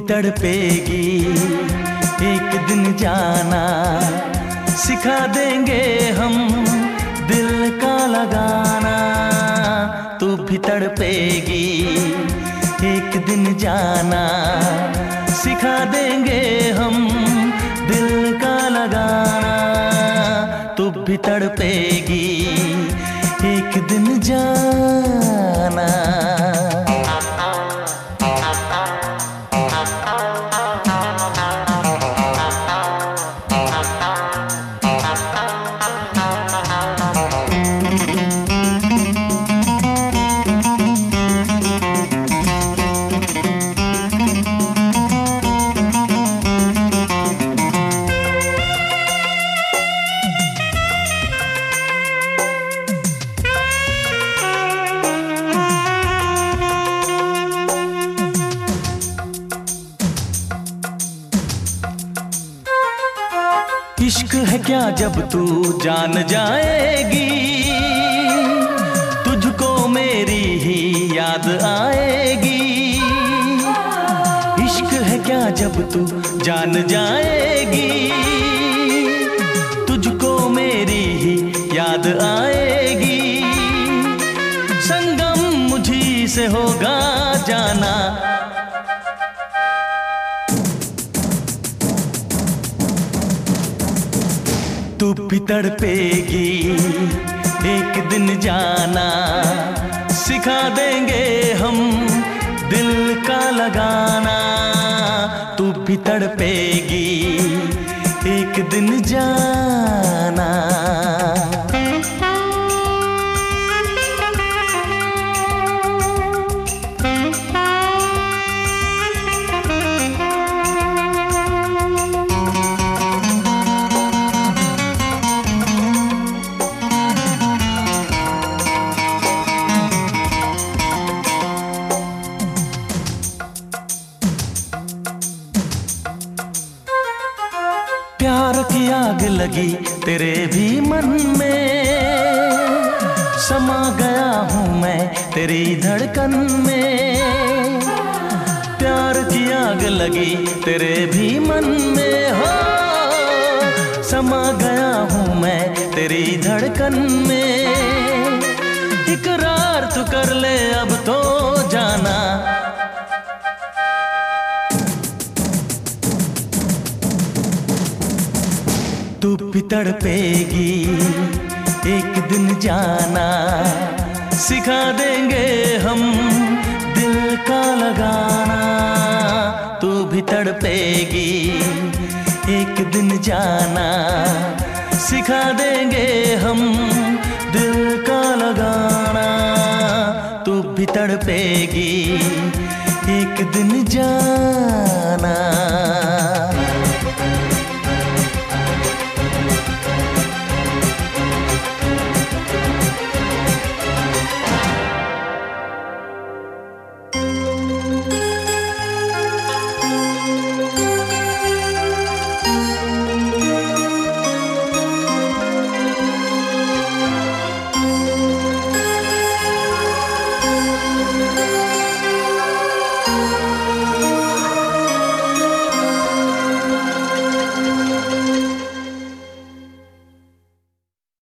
तड़पेगी एक दिन जाना, सिखा देंगे हम दिल का लगाना। तू भी तड़पेगी एक दिन जाना, सिखा देंगे हम दिल का लगाना। तू भी तड़पेगी एक दिन जाना। इश्क है क्या जब तू जान जाएगी, तुझको मेरी ही याद आएगी। इश्क है क्या जब तू जान जाएगी, तुझको मेरी ही याद आएगी। संगम मुझी से होगा जाना, तू भी तड़पेगी एक दिन जाना, सिखा देंगे हम दिल का लगाना। तू भी तड़पेगी एक दिन जाना। प्यार की आग लगी तेरे भी मन में, समा गया हूँ मैं तेरी धड़कन में। प्यार की आग लगी तेरे भी मन में, हो समा गया हूँ मैं तेरी धड़कन में। इकरार तू कर ले अब तो जाना, तू भी तड़पेगी एक दिन जाना, सिखा देंगे हम दिल का लगाना। तू भी तड़पेगी एक दिन जाना, सिखा देंगे हम दिल का लगाना। तू भी तड़पेगी एक दिन जाना।